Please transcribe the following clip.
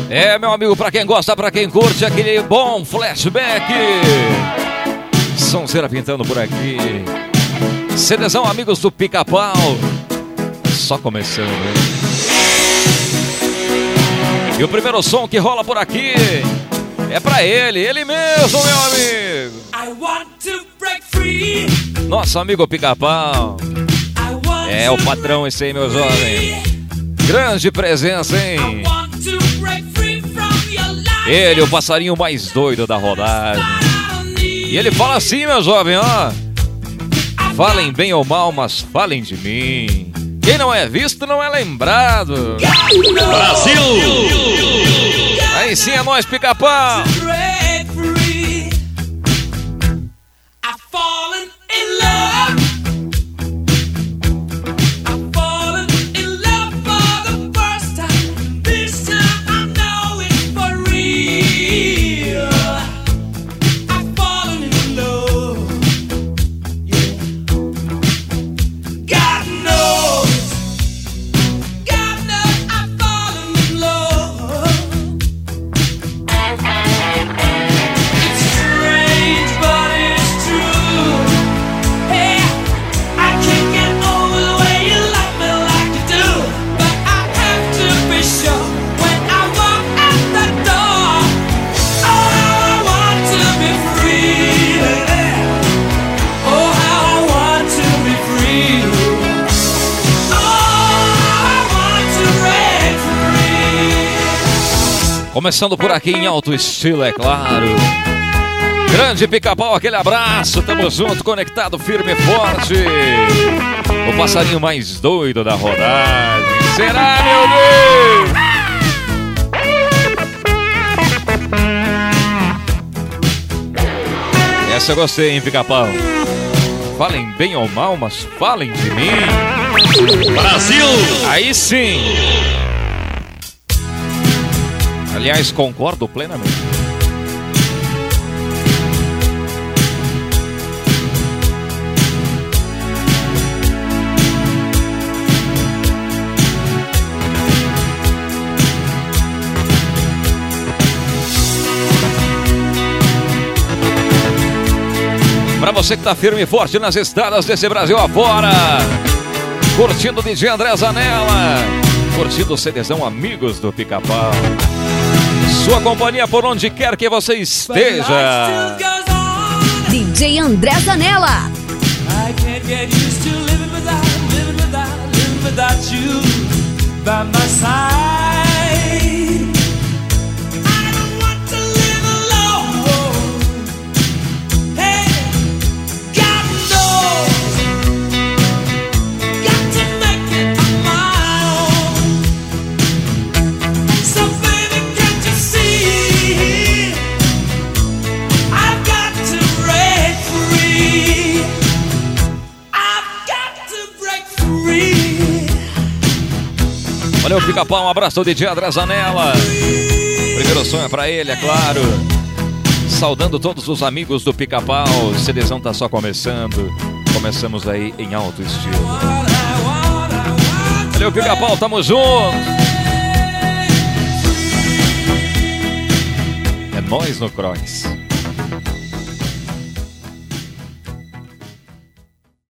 É, meu amigo, pra quem gosta, pra quem curte aquele bom flashback. Sonzeira pintando por aqui. CDzão Amigos do Pica-Pau. Só começando, hein? E o primeiro som que rola por aqui é pra ele mesmo, meu amigo. I want to break free. Nosso amigo Pica-Pau. É o patrão esse aí, meu jovem. Grande presença, hein? Ele, o passarinho mais doido da rodagem. E ele fala assim, meu jovem, ó. Falem bem ou mal, mas falem de mim. Quem não é visto não é lembrado. Brasil! Aí sim é nóis, Pica-Pau. Começando por aqui em alto estilo, é claro. Grande Pica-Pau, aquele abraço. Tamo junto, conectado, firme e forte. O passarinho mais doido da rodagem. Será, meu Deus? Essa eu gostei, hein, Pica-Pau. Falem bem ou mal, mas falem de mim. Brasil! Aí sim. Aliás, concordo plenamente. Pra você que tá firme e forte nas estradas desse Brasil afora, curtindo o DJ André Zanella, curtindo o CDzão Amigos do Pica-Pau. Sua companhia por onde quer que você esteja. DJ André Zanella. I can't get used to living without you by my side. I don't want to live alone. Hey, God knows, got to make it on my own. So baby, can't you see? I've got to break free. I've got to break free. Valeu, Pica-Pau, um abraço ao DJ André Zanella. Primeiro som é pra ele, é claro. Saudando todos os amigos do Pica-Pau. O CDzão tá só começando. Começamos aí em alto estilo. Valeu, Pica-Pau, tamo junto. É nóis no Croix.